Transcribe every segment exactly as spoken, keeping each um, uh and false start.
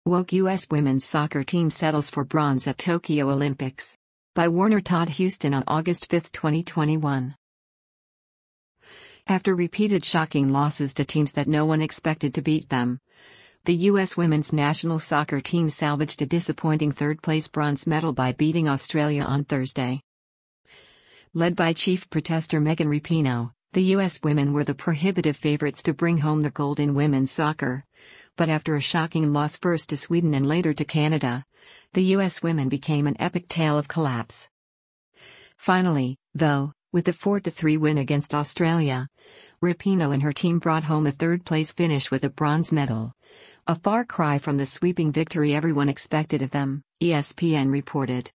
Woke U S women's soccer team settles for bronze at Tokyo Olympics. By Warner Todd Houston on August fifth, twenty twenty-one. After repeated shocking losses to teams that no one expected to beat them, the U S women's national soccer team salvaged a disappointing third-place bronze medal by beating Australia on Thursday. Led by chief protester Megan Rapinoe, the U S women were the prohibitive favorites to bring home the gold in women's soccer. But after a shocking loss first to Sweden and later to Canada, the U S women became an epic tale of collapse. Finally, though, with a four to three win against Australia, Rapinoe and her team brought home a third-place finish with a bronze medal. A far cry from the sweeping victory everyone expected of them, E S P N reported.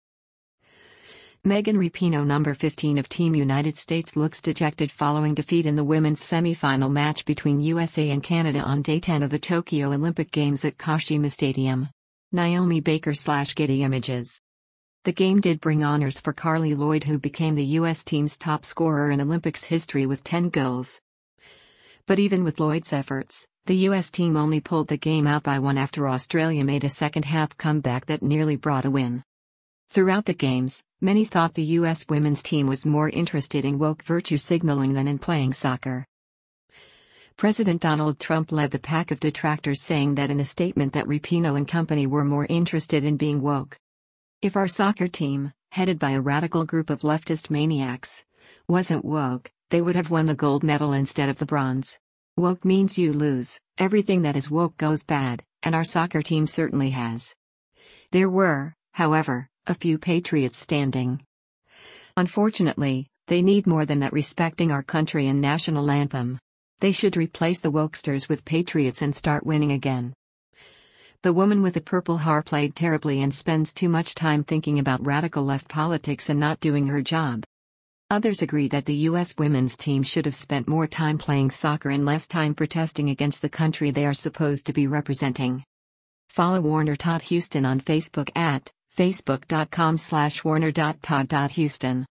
Megan Rapinoe, number fifteen of Team United States, looks dejected following defeat in the women's semi-final match between U S A and Canada on day ten of the Tokyo Olympic Games at Kashima Stadium. Naomi Baker slash Getty Images. The game did bring honors for Carly Lloyd, who became the U S team's top scorer in Olympics history with ten goals. But even with Lloyd's efforts, the U S team only pulled the game out by one after Australia made a second-half comeback that nearly brought a win. Throughout the games, many thought the U S women's team was more interested in woke virtue signaling than in playing soccer. President Donald Trump led the pack of detractors, saying that in a statement that Rapinoe and company were more interested in being woke. If our soccer team, headed by a radical group of leftist maniacs, wasn't woke, they would have won the gold medal instead of the bronze. Woke means you lose, everything that is woke goes bad, and our soccer team certainly has. There were, however, a few patriots standing. Unfortunately, they need more than that respecting our country and national anthem. They should replace the wokesters with patriots and start winning again. The woman with the purple hair played terribly and spends too much time thinking about radical left politics and not doing her job. Others agree that the U S women's team should have spent more time playing soccer and less time protesting against the country they are supposed to be representing. Follow Warner Todd Houston on Facebook at facebook dot com slash warner dot todd dot houston.